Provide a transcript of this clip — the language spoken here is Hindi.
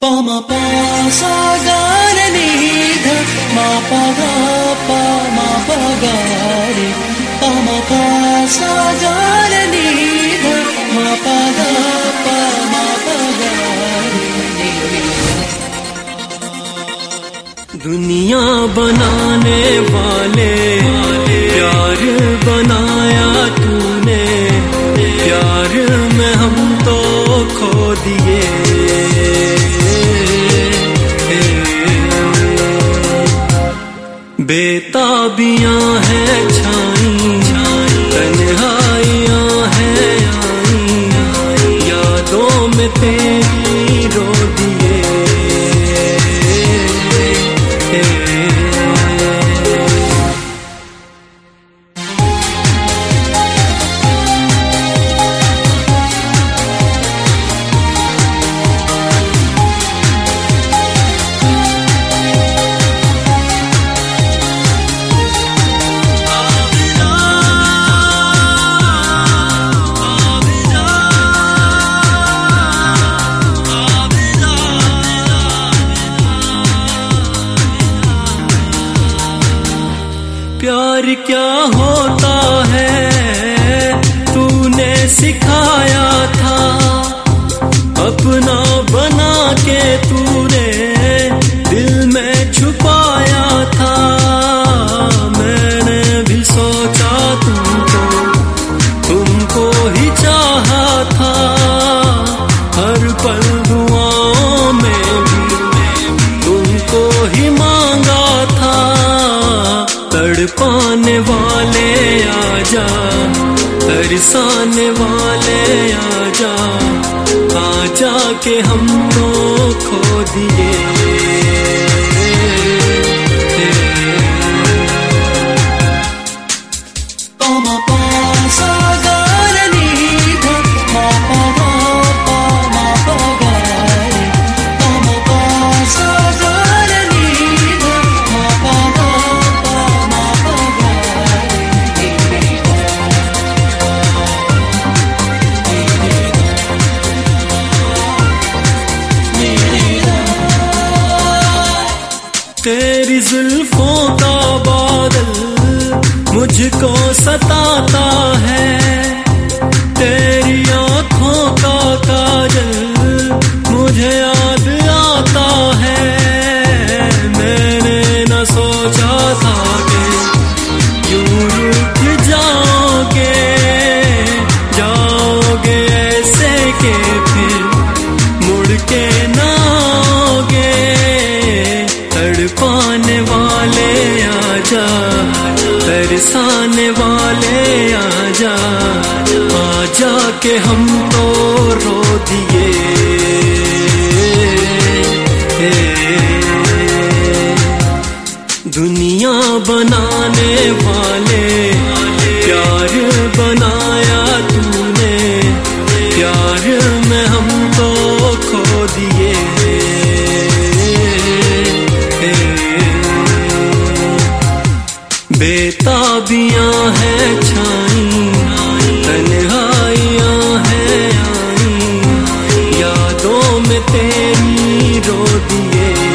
ma pa sa ga re ni dha ma pa ga pa ma pa ga re ma pa sa ga re ni dha ma pa ga pa ma pa ga re। दुनिया बनाने वाले प्यार बनाया तूने, प्यार में हम तो खो दिए। बेताबियां हैं छाई, तन्हाइयां हैं आई, यादों में तेरी रो दिए। प्यार क्या होता है तूने सिखाया था, अपना बना के तूने दिल में छुपाया था। मैंने भी सोचा तुमको ही चाहा था, हर पल दुआओं में भी तुमको ही मांगा था। तड़पाने वाले आजा, तरसाने वाले आजा, आजा के हम तो खो दिए। तेरी जुल्फों का बादल मुझको सताता है, तेरी आँखों का काजल मुझे याद आता है। मैंने न सोचा था कि यूं रुक जाओगे, जाओगे ऐसे के फिर मुड़ के ना आओगे। तड़पाने वाले आजा, तरसाने वाले आजा, आजा के हम तो रो दिए। दुनिया बनाने वाले प्यार बनाया तूने, प्यार में हम तो खो दिए। बेताबियां हैं छाई, तन्हाइयां हैं आई, यादों में तेरी रो दिए।